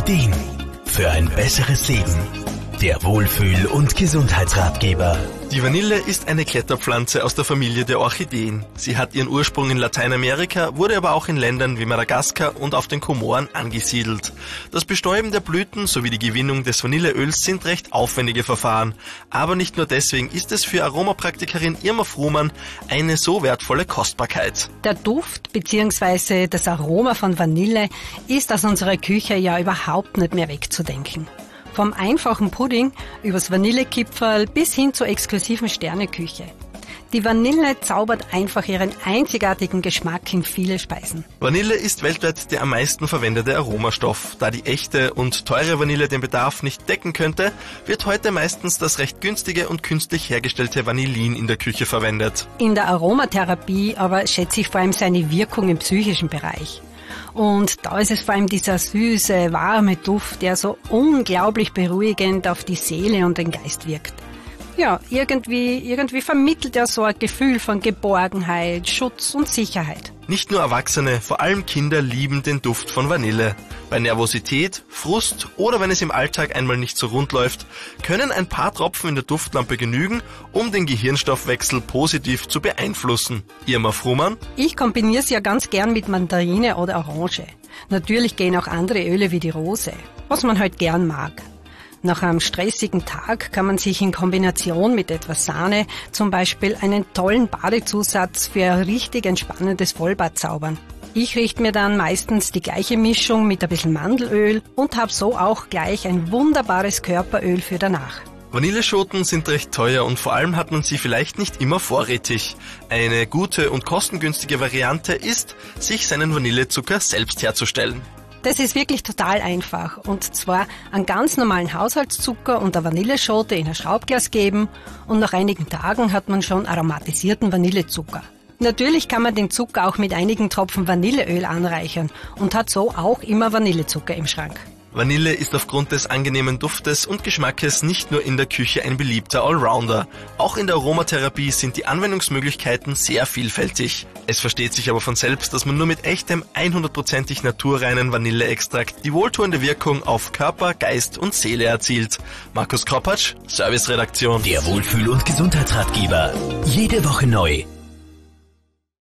Orchideen. Für ein besseres Leben. Der Wohlfühl- und Gesundheitsratgeber. Die Vanille ist eine Kletterpflanze aus der Familie der Orchideen. Sie hat ihren Ursprung in Lateinamerika, wurde aber auch in Ländern wie Madagaskar und auf den Komoren angesiedelt. Das Bestäuben der Blüten sowie die Gewinnung des Vanilleöls sind recht aufwendige Verfahren. Aber nicht nur deswegen ist es für Aromapraktikerin Irma Fruhmann eine so wertvolle Kostbarkeit. Der Duft bzw. das Aroma von Vanille ist aus unserer Küche ja überhaupt nicht mehr wegzudenken. Vom einfachen Pudding übers Vanillekipferl bis hin zur exklusiven Sterneküche. Die Vanille zaubert einfach ihren einzigartigen Geschmack in viele Speisen. Vanille ist weltweit der am meisten verwendete Aromastoff. Da die echte und teure Vanille den Bedarf nicht decken könnte, wird heute meistens das recht günstige und künstlich hergestellte Vanillin in der Küche verwendet. In der Aromatherapie aber schätze ich vor allem seine Wirkung im psychischen Bereich. Und da ist es vor allem dieser süße, warme Duft, der so unglaublich beruhigend auf die Seele und den Geist wirkt. Ja, irgendwie vermittelt er so ein Gefühl von Geborgenheit, Schutz und Sicherheit. Nicht nur Erwachsene, vor allem Kinder lieben den Duft von Vanille. Bei Nervosität, Frust oder wenn es im Alltag einmal nicht so rund läuft, können ein paar Tropfen in der Duftlampe genügen, um den Gehirnstoffwechsel positiv zu beeinflussen. Irma Fruhmann: Ich kombiniere es ja ganz gern mit Mandarine oder Orange. Natürlich gehen auch andere Öle wie die Rose, was man halt gern mag. Nach einem stressigen Tag kann man sich in Kombination mit etwas Sahne zum Beispiel einen tollen Badezusatz für ein richtig entspannendes Vollbad zaubern. Ich richte mir dann meistens die gleiche Mischung mit ein bisschen Mandelöl und habe so auch gleich ein wunderbares Körperöl für danach. Vanilleschoten sind recht teuer und vor allem hat man sie vielleicht nicht immer vorrätig. Eine gute und kostengünstige Variante ist, sich seinen Vanillezucker selbst herzustellen. Das ist wirklich total einfach, und zwar einen ganz normalen Haushaltszucker und eine Vanilleschote in ein Schraubglas geben und nach einigen Tagen hat man schon aromatisierten Vanillezucker. Natürlich kann man den Zucker auch mit einigen Tropfen Vanilleöl anreichern und hat so auch immer Vanillezucker im Schrank. Vanille ist aufgrund des angenehmen Duftes und Geschmackes nicht nur in der Küche ein beliebter Allrounder. Auch in der Aromatherapie sind die Anwendungsmöglichkeiten sehr vielfältig. Es versteht sich aber von selbst, dass man nur mit echtem 100%ig naturreinen Vanilleextrakt die wohltuende Wirkung auf Körper, Geist und Seele erzielt. Markus Kropatsch, Serviceredaktion. Der Wohlfühl- und Gesundheitsratgeber. Jede Woche neu.